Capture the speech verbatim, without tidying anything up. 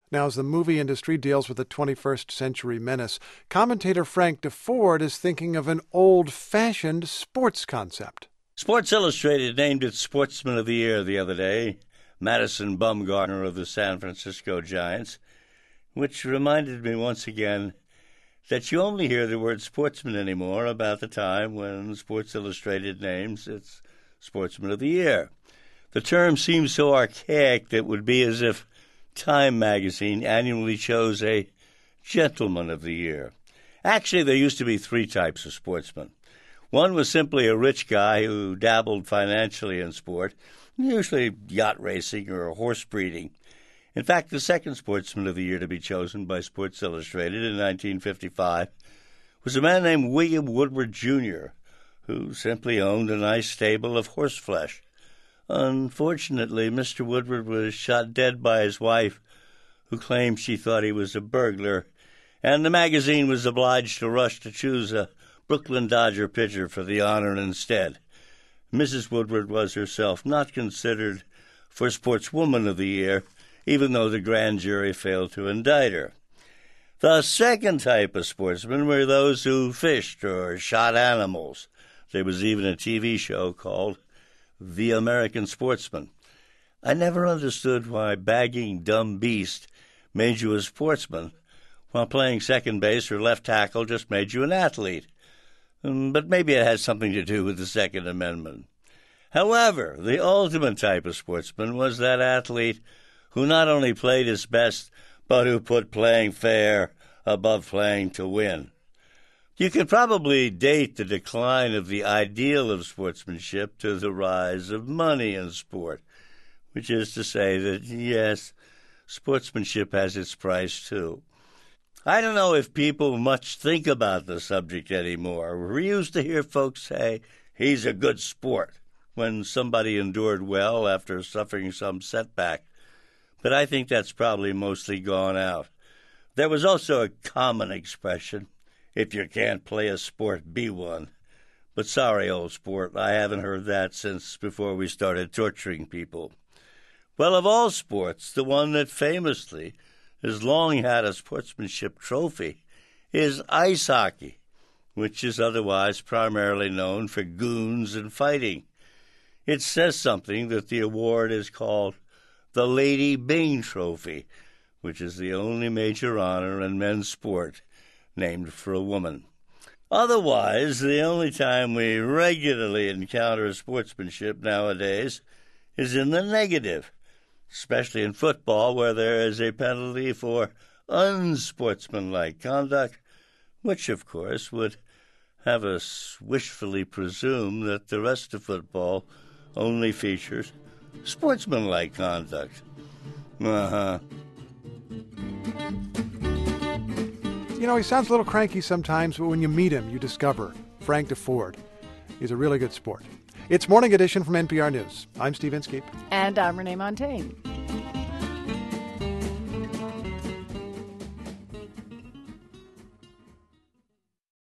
Now, as the movie industry deals with the twenty-first century menace, commentator Frank Deford is thinking of an old-fashioned sports concept. Sports Illustrated named it Sportsman of the Year the other day, Madison Bumgarner of the San Francisco Giants, which reminded me once again that you only hear the word sportsman anymore about the time when Sports Illustrated names its Sportsman of the Year. The term seems so archaic that it would be as if Time magazine annually chose a Gentleman of the Year. Actually, there used to be three types of sportsmen. One was simply a rich guy who dabbled financially in sport, usually yacht racing or horse breeding. In fact, the second Sportsman of the Year to be chosen by Sports Illustrated in nineteen fifty-five was a man named William Woodward, Junior, who simply owned a nice stable of horseflesh. Unfortunately, Mister Woodward was shot dead by his wife, who claimed she thought he was a burglar, and the magazine was obliged to rush to choose a Brooklyn Dodger pitcher for the honor instead. Missus Woodward was herself not considered for Sportswoman of the Year, even though the grand jury failed to indict her. The second type of sportsmen were those who fished or shot animals. There was even a T V show called The American Sportsman. I never understood why bagging dumb beast made you a sportsman, while playing second base or left tackle just made you an athlete. Um, but maybe it has something to do with the Second Amendment. However, the ultimate type of sportsman was that athlete who not only played his best, but who put playing fair above playing to win. You could probably date the decline of the ideal of sportsmanship to the rise of money in sport, which is to say that, yes, sportsmanship has its price too. I don't know if people much think about the subject anymore. We used to hear folks say, he's a good sport, when somebody endured well after suffering some setback. But I think that's probably mostly gone out. There was also a common expression, if you can't play a sport, be one. But sorry, old sport, I haven't heard that since before we started torturing people. Well, of all sports, the one that famously has long had a sportsmanship trophy is ice hockey, which is otherwise primarily known for goons and fighting. It says something that the award is called the Lady Byng Trophy, which is the only major honor in men's sport named for a woman. Otherwise, the only time we regularly encounter sportsmanship nowadays is in the negative, especially in football, where there is a penalty for unsportsmanlike conduct, which, of course, would have us wishfully presume that the rest of football only features sportsmanlike conduct. Uh-huh. You know, he sounds a little cranky sometimes, but when you meet him, you discover Frank Deford. He's a really good sport. It's Morning Edition from N P R News. I'm Steve Inskeep. And I'm Renee Montagne.